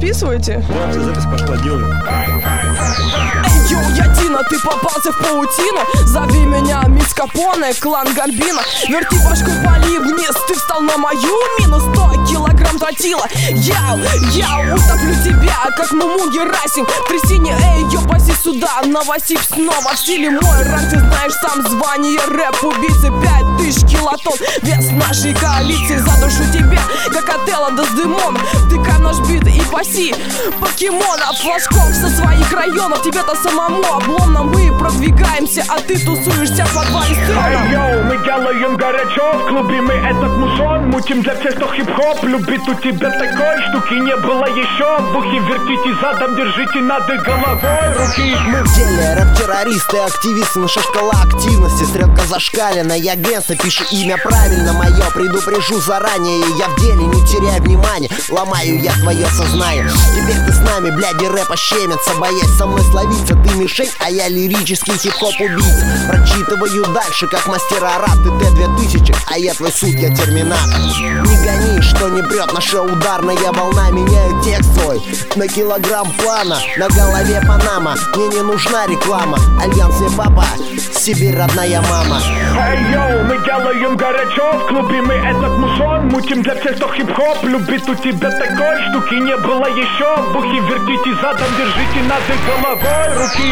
записываете? Да, вся запись пошла, делаем. Эй, йоу, я Дина, ты попался в паутину. Зови меня Мисс Капоне, клан Гальбина. Верти башку, пали вниз, ты встал на мою мину. 100 килограмм тротила. Я утоплю тебя, как Муму Герасим. Трясине, эй, йо, паси сюда. Новосип снова в стиле мой рэп. Ты знаешь сам звание рэп-убийцы. 5000 килотонн, вес нашей коалиции. Задушу тебя, как Отелло Дездемона. Втыкай наш бит и паси покемонов, флажков со своих районов. Тебе-то самому обломно, мы продвигаемся, а ты тусуешься в подвале стрёмно. Йоу, мы делаем горячо, в клубе мы этот мусон. Мутим для всех, кто хип-хоп любит, у тебя такой штуки не было еще. В ухе вертите задом, держите над головой руки. Мы в деле, рэп-террористы, активисты, наша шкала активности. Стрелка зашкалена, я гэнста, пиши имя правильно мое. Предупрежу заранее, я в деле, не теряй внимания. Ломаю я твое сознание. Теперь ты с нами, бляди, рэпа щемится. Боясь со мной словиться, ты мишень, а я лирический хип-хоп убийца. Прочитываю дальше, как мастера рап. Ты Т-2000, а я твой суд, я терминатор. Не гони, что не прет, наша ударная волна. Меняю текст свой на килограмм плана. На голове Панама, мне не нужна реклама. Альянс не папа, Сибирь родная мама. Эй, йоу, мы делаем горячо, в клубе мы этот мусон. Мутим для всех, кто хип-хоп любит, у тебя такой штуки не было еще. В ухе вертите задом, держите над головой руки.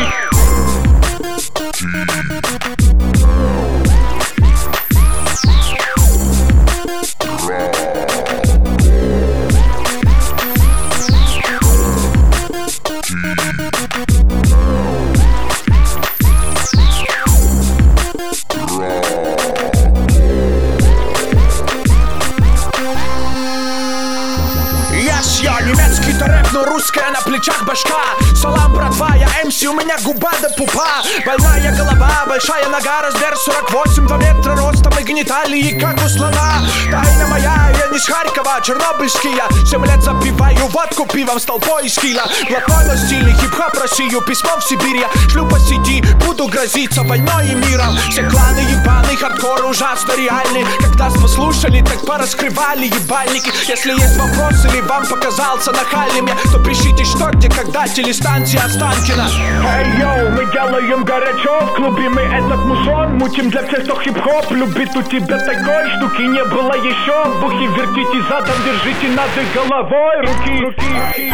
Я немецкий-то рэп, но русская на плечах башка. Салам, братва, я МС, у меня губа до пупа. Больная голова, большая нога, размер 48, 2 метра ростом и гениталии, как у слона. Тайна моя, я не с Харькова, чернобыльский я. 7 лет запиваю водку пивом с толпой из Кила. Блатной на стиле, хип-хоп Россию, письмо в Сибирь. Я шлю по сети, буду грозиться войной и миром. Все кланы ебаный, хардкор ужасно реальный. Как нас послушали, так пораскрывали ебальники. Если есть вопрос или вам показался нахальным я, то пишите что, где, когда, телестанция Останкино. Эй, йоу, мы делаем горячо, в клубе мы этот мусон. Мутим для всех, кто хип-хоп любит, у тебя такой штуки не было еще. В ухе вертите задом, держите над головой руки.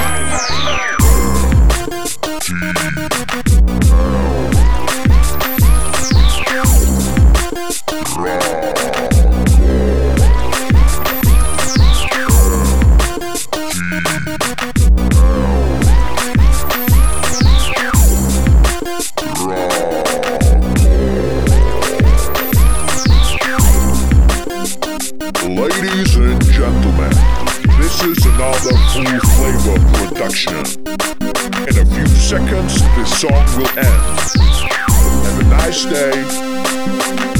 Ladies and gentlemen, this is another Full Flavor production. In a few seconds, this song will end. Have a nice day.